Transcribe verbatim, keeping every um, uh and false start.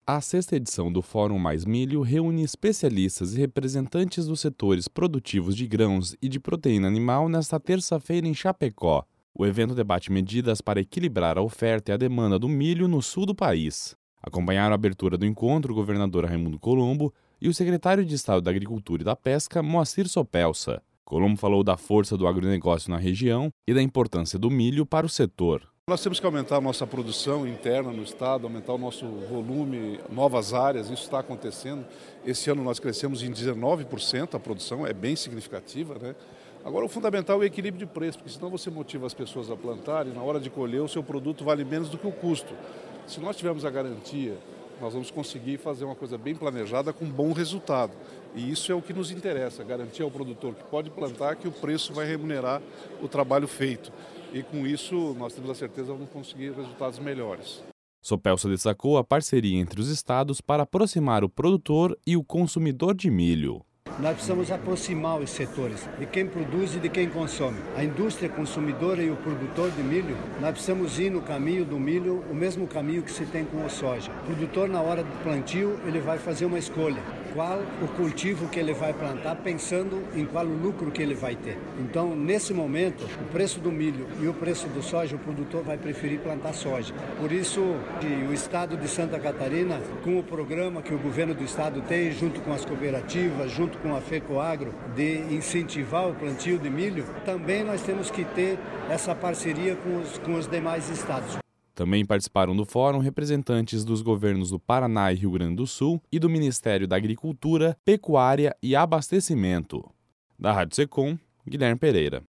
A sexta edição do Fórum Mais Milho reúne especialistas e representantes dos setores produtivos de grãos e de proteína animal nesta terça-feira em Chapecó. O evento debate medidas para equilibrar a oferta e a demanda do milho no sul do país. Acompanharam a abertura do encontro o governador Raimundo Colombo e o secretário de Estado da Agricultura e da Pesca, Moacir Sopelsa. Colombo falou da força do agronegócio na região e da importância do milho para o setor. Nós temos que aumentar a nossa produção interna no estado, aumentar o nosso volume, novas áreas, isso está acontecendo. Esse ano nós crescemos em dezenove por cento, a produção é bem significativa, né? Agora o fundamental é o equilíbrio de preço, porque senão você motiva as pessoas a plantarem, na hora de colher o seu produto vale menos do que o custo. Se nós tivermos a garantia, nós vamos conseguir fazer uma coisa bem planejada com bom resultado. E isso é o que nos interessa, garantir ao produtor que pode plantar que o preço vai remunerar o trabalho feito. E com isso nós temos a certeza que vamos conseguir resultados melhores. Sopelsa destacou a parceria entre os estados para aproximar o produtor e o consumidor de milho. Nós precisamos aproximar os setores, de quem produz e de quem consome. A indústria consumidora e o produtor de milho, nós precisamos ir no caminho do milho, o mesmo caminho que se tem com a soja. O produtor, na hora do plantio, ele vai fazer uma escolha. Qual o cultivo que ele vai plantar, pensando em qual o lucro que ele vai ter. Então, nesse momento, o preço do milho e o preço do soja, o produtor vai preferir plantar soja. Por isso, o estado de Santa Catarina, com o programa que o governo do estado tem, junto com as cooperativas, junto com a FECOAGRO, de incentivar o plantio de milho, também nós temos que ter essa parceria com os, com os demais estados. Também participaram do fórum representantes dos governos do Paraná e Rio Grande do Sul e do Ministério da Agricultura, Pecuária e Abastecimento. Da Rádio Secom, Guilherme Pereira.